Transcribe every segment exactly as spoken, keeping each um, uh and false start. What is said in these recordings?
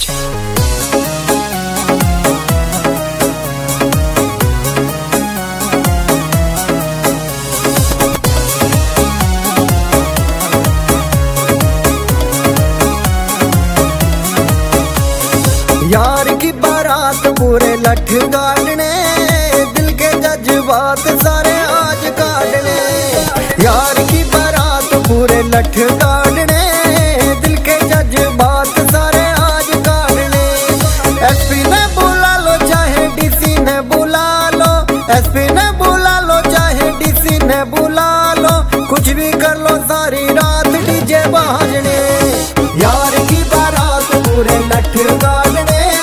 यार की बारात पूरे लठ गाड़ने, दिल के जज्बात सारे आज काटने। यार की बारात पूरे लठ गाड़ने, दिल के जज्बात सारे आज काटने। एसपी ने बुला लो चाहे डीसी ने बुला लो, एसपी ने बुला लो चाहे डीसी ने बुला लो, कुछ भी कर लो सारी रात डीजे बाजने। यार की बारात पूरे लठ गाड़ने,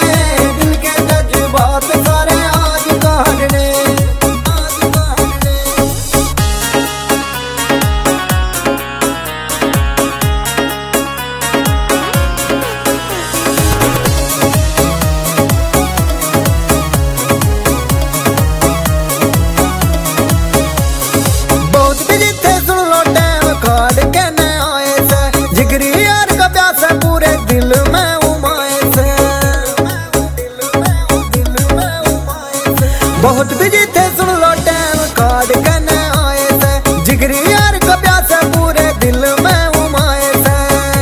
दिल में उमाए से बहुत बिजी थे, सुन लो टाइम कार्ड कहने आए से। जिगरी यार का प्यास है पूरे दिल में उमाए से।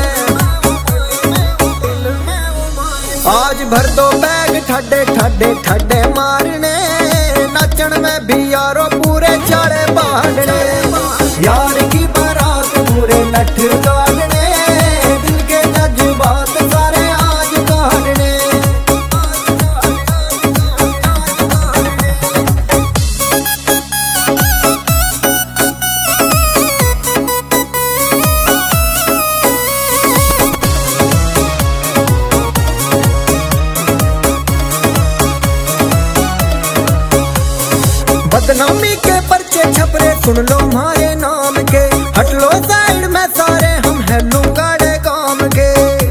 आज भर दो बैग ठड्डे ठड्डे ठड्डे मारने, नाचन में भी यारो पूरे चाड़े बांधने। यार की बारात पूरे लठ गाड़ने, बदनामी के पर्चे छपरे सुन लो हमारे नाम के। हट लो साइड में सारे हम हैं लुंगाड़े काम के।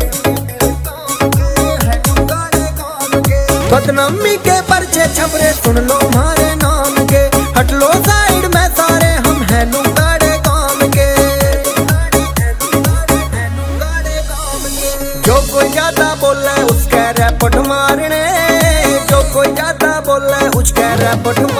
बदनामी के पर्चे छपरे सुन लो हमारे नाम के। हट लो साइड में सारे हम हैं लुंगाड़े काम के। जो कोई ज्यादा बोले उसके रैपट मारने, जो कोई ज्यादा बोले उसके रैपट